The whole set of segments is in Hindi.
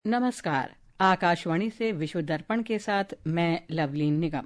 नमस्कार। आकाशवाणी से विश्व दर्पण के साथ मैं लवलीन निगम।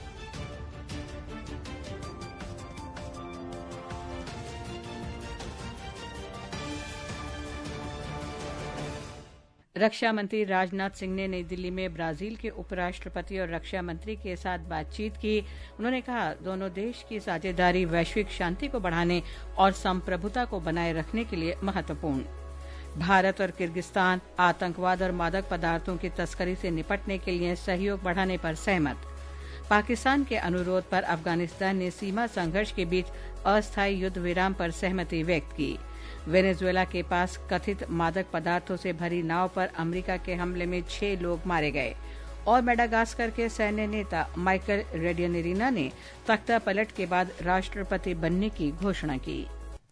रक्षा मंत्री राजनाथ सिंह ने नई दिल्ली में ब्राजील के उपराष्ट्रपति और रक्षा मंत्री के साथ बातचीत की। उन्होंने कहा, दोनों देश की साझेदारी वैश्विक शांति को बढ़ाने और संप्रभुता को बनाए रखने के लिए महत्वपूर्ण। भारत और किर्गिस्तान आतंकवाद और मादक पदार्थों की तस्करी से निपटने के लिए सहयोग बढ़ाने पर सहमत। पाकिस्तान के अनुरोध पर अफगानिस्तान ने सीमा संघर्ष के बीच अस्थायी युद्ध विराम पर सहमति व्यक्त की। वेनेजुएला के पास कथित मादक पदार्थों से भरी नाव पर अमेरिका के हमले में 6 लोग मारे गए। और मेडागास्कर के सैन्य नेता माइकल रेडियनेरिना ने तख्ता पलट के बाद राष्ट्रपति बनने की घोषणा की।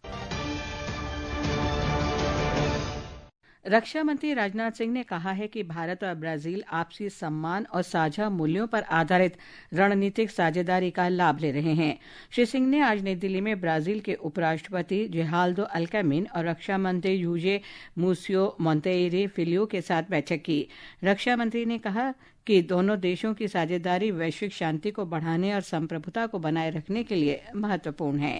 रक्षा मंत्री राजनाथ सिंह ने कहा है कि भारत और ब्राजील आपसी सम्मान और साझा मूल्यों पर आधारित रणनीतिक साझेदारी का लाभ ले रहे हैं। श्री सिंह ने आज नई दिल्ली में ब्राजील के उपराष्ट्रपति जेराल्डो अल्कामिन और रक्षा मंत्री यूजे मूसियो मोंतेइरे फिलियो के साथ बैठक की। रक्षा मंत्री ने कहा कि दोनों देशों की साझेदारी वैश्विक शांति को बढ़ाने और संप्रभुता को बनाए रखने के लिए महत्वपूर्ण है।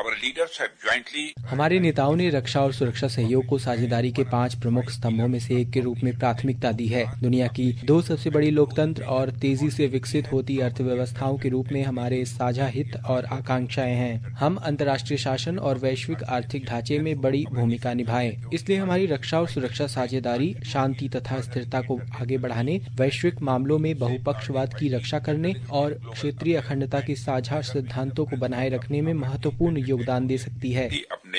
हमारे नेताओं ने रक्षा और सुरक्षा सहयोग को साझेदारी के 5 प्रमुख स्तंभों में से एक के रूप में प्राथमिकता दी है। दुनिया की 2 सबसे बड़ी लोकतंत्र और तेजी से विकसित होती अर्थव्यवस्थाओं के रूप में हमारे साझा हित और आकांक्षाएं हैं। हम अंतर्राष्ट्रीय शासन और वैश्विक आर्थिक ढांचे में बड़ी भूमिका निभाएं। इसलिए हमारी रक्षा और सुरक्षा साझेदारी शांति तथा स्थिरता को आगे बढ़ाने, वैश्विक मामलों में बहुपक्षवाद की रक्षा करने और क्षेत्रीय अखंडता के साझा सिद्धांतों को बनाए रखने में महत्वपूर्ण योगदान दे सकती है।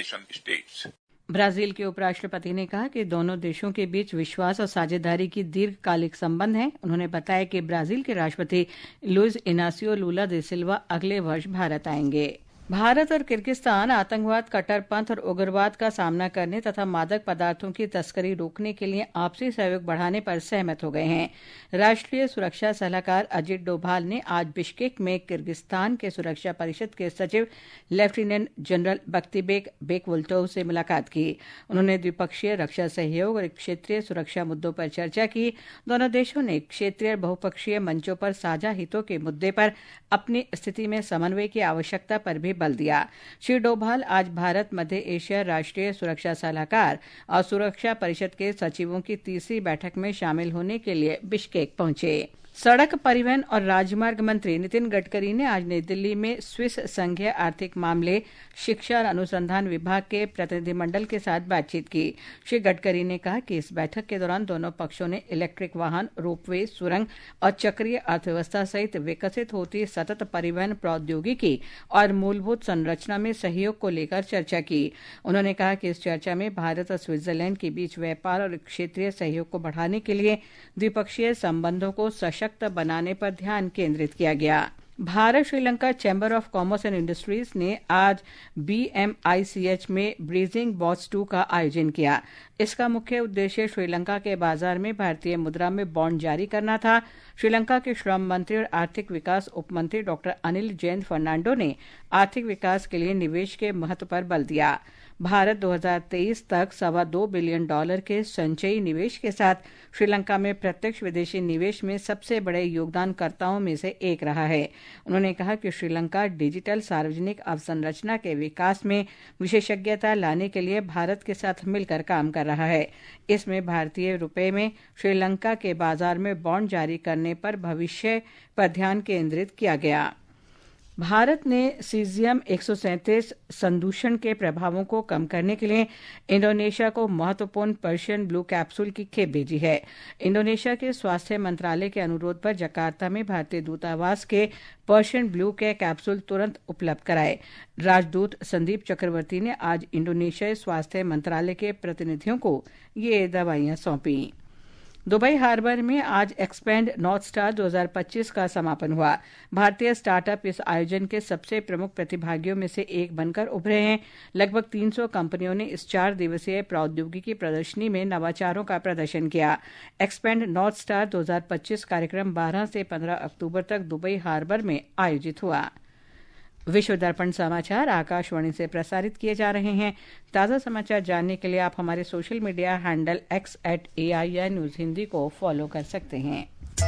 ब्राजील के उपराष्ट्रपति ने कहा कि दोनों देशों के बीच विश्वास और साझेदारी की दीर्घकालिक संबंध है। उन्होंने बताया कि ब्राजील के राष्ट्रपति लुइस इनासियो लूला दे सिल्वा अगले वर्ष भारत आएंगे। भारत और किर्गिस्तान आतंकवाद, कट्टरपंथ और उग्रवाद का सामना करने तथा मादक पदार्थों की तस्करी रोकने के लिए आपसी सहयोग बढ़ाने पर सहमत हो गए हैं। राष्ट्रीय सुरक्षा सलाहकार अजित डोभाल ने आज बिश्केक में किर्गिस्तान के सुरक्षा परिषद के सचिव लेफ्टिनेंट जनरल बख्तिबेक बेकवुल्टोव से मुलाकात की। उन्होंने द्विपक्षीय रक्षा सहयोग और क्षेत्रीय सुरक्षा मुद्दों पर चर्चा की। दोनों देशों ने क्षेत्रीय और बहुपक्षीय मंचों पर साझा हितों के मुद्दे पर अपनी स्थिति में समन्वय की आवश्यकता पर भी बल दिया। श्री डोभाल आज भारत मध्य एशिया राष्ट्रीय सुरक्षा सलाहकार और सुरक्षा परिषद के सचिवों की तीसरी बैठक में शामिल होने के लिए बिश्केक पहुंचे। सड़क परिवहन और राजमार्ग मंत्री नितिन गडकरी ने आज नई दिल्ली में स्विस संघीय आर्थिक मामले, शिक्षा और अनुसंधान विभाग के प्रतिनिधिमंडल के साथ बातचीत की। श्री गडकरी ने कहा कि इस बैठक के दौरान दोनों पक्षों ने इलेक्ट्रिक वाहन, रोपवे, सुरंग और चक्रीय अर्थव्यवस्था सहित विकसित होती सतत परिवहन प्रौद्योगिकी और मूलभूत संरचना में सहयोग को लेकर चर्चा की। उन्होंने कहा कि इस चर्चा में भारत और स्विट्जरलैंड के बीच व्यापार और क्षेत्रीय सहयोग को बढ़ाने के लिए द्विपक्षीय संबंधों को सशक्त बनाने पर ध्यान केंद्रित किया गया। Bharat Sri Lanka chamber of commerce and industries ने आज BMICH में ब्रीजिंग बॉट्स 2 का आयोजन किया। इसका मुख्य उद्देश्य श्रीलंका के बाजार में भारतीय मुद्रा में बॉन्ड जारी करना था। श्रीलंका के श्रम मंत्री और आर्थिक विकास उपमंत्री डॉक्टर अनिल जैन फर्नांडो ने आर्थिक विकास के लिए निवेश के महत्व पर बल दिया। भारत 2023 तक $2.25 बिलियन के संचयी निवेश के साथ श्रीलंका में प्रत्यक्ष विदेशी निवेश में सबसे बड़े योगदानकर्ताओं में से एक रहा है। उन्होंने कहा कि श्रीलंका डिजिटल सार्वजनिक अवसंरचना के विकास में विशेषज्ञता लाने के लिए भारत के साथ मिलकर काम कर रहा है। इसमें भारतीय रुपये में श्रीलंका के बाजार में बॉन्ड जारी करने पर भविष्य पर ध्यान केंद्रित किया गया। भारत ने सीजियम 137 संदूषण के प्रभावों को कम करने के लिए इंडोनेशिया को महत्वपूर्ण पर्शियन ब्लू कैप्सूल की खेप भेजी है। इंडोनेशिया के स्वास्थ्य मंत्रालय के अनुरोध पर जकार्ता में भारतीय दूतावास के पर्शियन ब्लू के कैप्सूल तुरंत उपलब्ध कराए। राजदूत संदीप चक्रवर्ती ने आज इंडोनेशियाई स्वास्थ्य मंत्रालय के प्रतिनिधियों को ये दवाइयां सौंपी। दुबई हार्बर में आज एक्सपैंड नॉर्थ स्टार 2025 का समापन हुआ। भारतीय स्टार्टअप इस आयोजन के सबसे प्रमुख प्रतिभागियों में से एक बनकर उभरे हैं। लगभग 300 कंपनियों ने इस 4 दिवसीय प्रौद्योगिकी प्रदर्शनी में नवाचारों का प्रदर्शन किया। एक्सपैंड नॉर्थ स्टार 2025 कार्यक्रम 12 से 15 अक्टूबर तक दुबई हार्बर में आयोजित हुआ। विश्व दर्पण समाचार आकाशवाणी से प्रसारित किए जा रहे हैं। ताज़ा समाचार जानने के लिए आप हमारे social media handle x@AIR news Hindi को फॉलो कर सकते हैं।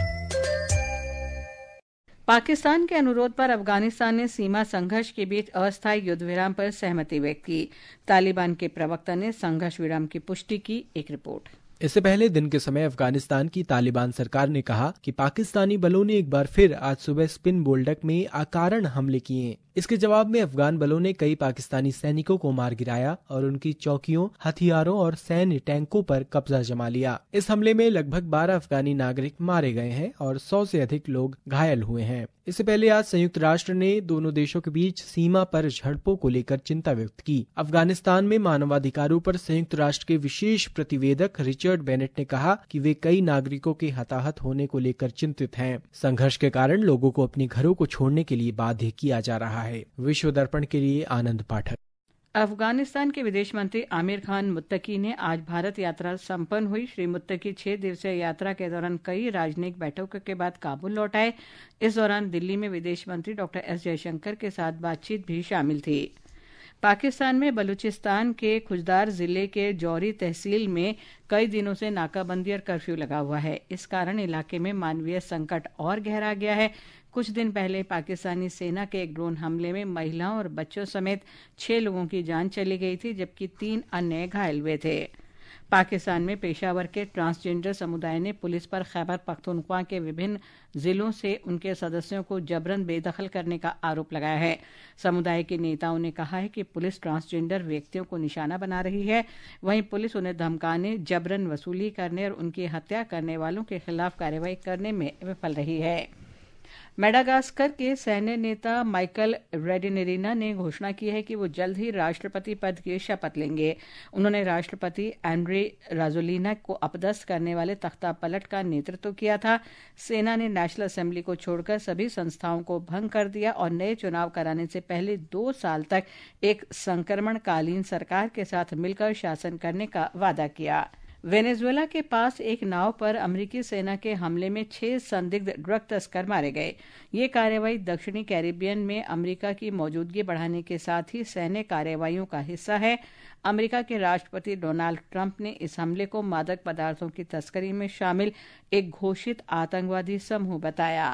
पाकिस्तान के अनुरोध पर अफगानिस्तान ने सीमा संघर्ष के बीच अस्थायी युद्ध विराम पर सहमति व्यक्त की। तालिबान के प्रवक्ता ने संघर्ष विराम की पुष्टि की। एक रिपोर्ट। इससे पहले दिन के समय अफगानिस्तान की तालिबान सरकार ने कहा कि पाकिस्तानी बलों ने एक बार फिर आज सुबह स्पिन बोल्डक में अकारण हमले किए। इसके जवाब में अफगान बलों ने कई पाकिस्तानी सैनिकों को मार गिराया और उनकी चौकियों, हथियारों और सैन्य टैंकों पर कब्जा जमा लिया। इस हमले में लगभग 12 अफगानी नागरिक मारे गए हैं और 100 से अधिक लोग घायल हुए हैं। इससे पहले आज संयुक्त राष्ट्र ने दोनों देशों के बीच सीमा पर झड़पों को लेकर चिंता व्यक्त की। अफगानिस्तान में मानवाधिकारों पर संयुक्त राष्ट्र के विशेष प्रतिवेदक रिचर्ड बेनेट ने कहा कि वे कई नागरिकों के हताहत होने को लेकर चिंतित हैं। संघर्ष के कारण लोगों को अपने घरों को छोड़ने के लिए बाध्य किया जा रहा है। विश्व दर्पण के लिए आनंद पाठक। अफगानिस्तान के विदेश मंत्री आमिर खान मुत्तकी ने आज भारत यात्रा संपन्न हुई। श्री मुत्तकी 6 दिवसीय यात्रा के दौरान कई राजनयिक बैठकों के बाद काबुल लौट आए। इस दौरान दिल्ली में विदेश मंत्री डॉ. एस जयशंकर के साथ बातचीत भी शामिल थी। पाकिस्तान में बलूचिस्तान के खुजदार जिले के जौहरी तहसील में कई दिनों से नाकाबंदी और कर्फ्यू लगा हुआ है। इस कारण इलाके में मानवीय संकट और गहरा गया है। कुछ दिन पहले पाकिस्तानी सेना के एक ड्रोन हमले में महिलाओं और बच्चों समेत 6 लोगों की जान चली गई थी, जबकि 3 अन्य घायल हुए थे। पाकिस्तान में पेशावर के ट्रांसजेंडर समुदाय ने पुलिस पर खैबर पख्तूनख्वा के विभिन्न जिलों से उनके सदस्यों को जबरन बेदखल करने का आरोप लगाया है। समुदाय के नेताओं ने कहा है कि पुलिस ट्रांसजेंडर व्यक्तियों को निशाना बना रही है। वहीं पुलिस उन्हें धमकाने, जबरन वसूली करने और उनकी हत्या करने वालों के खिलाफ कार्रवाई करने में विफल रही है। मेडागास्कर के सैन्य नेता माइकल रेडिनेरिना ने घोषणा की है कि वो जल्द ही राष्ट्रपति पद की शपथ लेंगे। उन्होंने राष्ट्रपति एंड्री राजोलिना को अपदस्थ करने वाले तख्तापलट का नेतृत्व किया था। सेना ने नेशनल असेंबली को छोड़कर सभी संस्थाओं को भंग कर दिया और नए चुनाव कराने से पहले 2 साल तक एक संक्रमणकालीन सरकार के साथ मिलकर शासन करने का वादा किया। वेनेजुएला के पास एक नाव पर अमेरिकी सेना के हमले में 6 संदिग्ध ड्रग तस्कर मारे गए। ये कार्रवाई दक्षिणी कैरिबियन में अमेरिका की मौजूदगी बढ़ाने के साथ ही सैन्य कार्रवाइयों का हिस्सा है। अमेरिका के राष्ट्रपति डोनाल्ड ट्रंप ने इस हमले को मादक पदार्थों की तस्करी में शामिल एक घोषित आतंकवादी समूह बताया।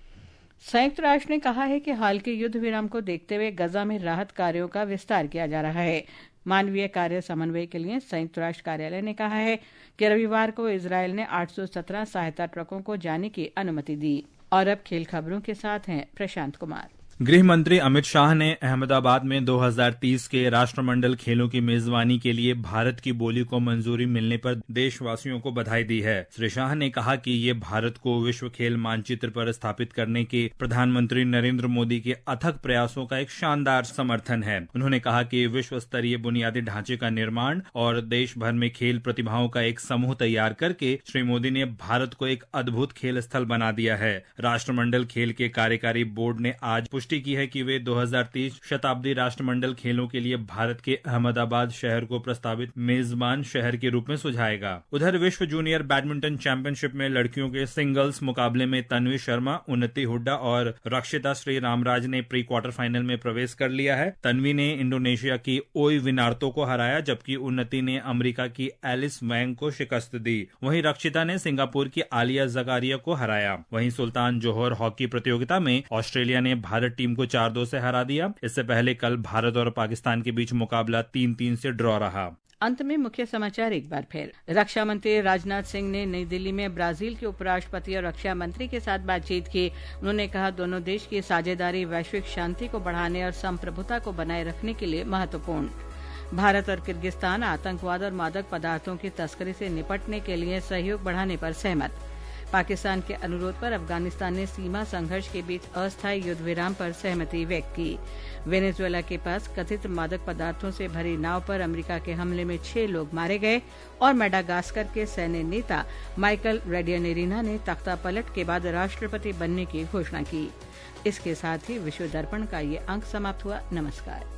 संयुक्त राष्ट्र ने कहा है कि हाल के युद्ध विराम को देखते हुए गजा में राहत कार्यों का विस्तार किया जा रहा है। मानवीय कार्य समन्वय के लिए संयुक्त राष्ट्र कार्यालय ने कहा है कि रविवार को इजरायल ने 817 सहायता ट्रकों को जाने की अनुमति दी। और अब खेल खबरों के साथ हैं प्रशांत कुमार। गृह मंत्री अमित शाह ने अहमदाबाद में 2030 के राष्ट्रमंडल खेलों की मेजबानी के लिए भारत की बोली को मंजूरी मिलने पर देशवासियों को बधाई दी है। श्री शाह ने कहा कि ये भारत को विश्व खेल मानचित्र पर स्थापित करने के प्रधानमंत्री नरेंद्र मोदी के अथक प्रयासों का एक शानदार समर्थन है। उन्होंने कहा कि विश्व स्तरीय बुनियादी ढांचे का निर्माण और देश भर में खेल प्रतिभाओं का एक समूह तैयार करके श्री मोदी ने भारत को एक अद्भुत खेल स्थल बना दिया है। राष्ट्रमंडल खेल के कार्यकारी बोर्ड ने आज पुष्टि की है कि वे 2030 शताब्दी राष्ट्रमंडल खेलों के लिए भारत के अहमदाबाद शहर को प्रस्तावित मेजबान शहर के रूप में सुझाएगा। उधर विश्व जूनियर बैडमिंटन चैंपियनशिप में लड़कियों के सिंगल्स मुकाबले में तन्वी शर्मा, उन्नति हुड्डा और रक्षिता श्री रामराज ने प्री क्वार्टर फाइनल में प्रवेश कर लिया है। तन्वी ने इंडोनेशिया की ओई विनार्तो को हराया, जबकि उन्नति ने अमेरिका की एलिस वैंग को शिकस्त दी। वहीं रक्षिता ने सिंगापुर की आलिया जगारिया को हराया। वहीं सुल्तान जोहर हॉकी प्रतियोगिता में ऑस्ट्रेलिया ने भारत टीम को 4-2 से हरा दिया। इससे पहले कल भारत और पाकिस्तान के बीच मुकाबला 3-3 से ड्रॉ रहा। अंत में मुख्य समाचार एक बार फिर। रक्षा मंत्री राजनाथ सिंह ने नई दिल्ली में ब्राजील के उपराष्ट्रपति और रक्षा मंत्री के साथ बातचीत की। उन्होंने कहा दोनों देश की साझेदारी वैश्विक शांति को बढ़ाने और संप्रभुता को बनाए रखने के लिए महत्वपूर्ण। भारत और किर्गिस्तान आतंकवाद और मादक पदार्थों की तस्करी से निपटने के लिए सहयोग बढ़ाने पर सहमत। पाकिस्तान के अनुरोध पर अफगानिस्तान ने सीमा संघर्ष के बीच अस्थायी युद्ध विराम पर सहमति व्यक्त की। वेनेजुएला के पास कथित मादक पदार्थों से भरी नाव पर अमेरिका के हमले में 6 लोग मारे गए। और मेडागास्कर के सैन्य नेता माइकल रेडिनेरिना ने तख्तापलट के बाद राष्ट्रपति बनने की घोषणा की। इसके साथ ही विश्व दर्पण का ये अंक समाप्त हुआ। नमस्कार।